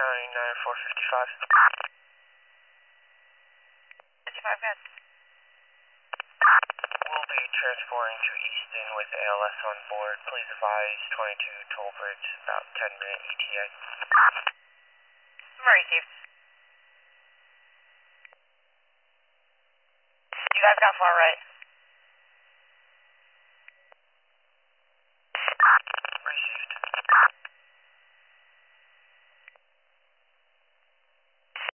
County 9455. 55 good. We'll be transporting to Easton with ALS on board. Please advise 22 toll bridge, about 10-minute ETA. Murray, Chief. You guys got far right.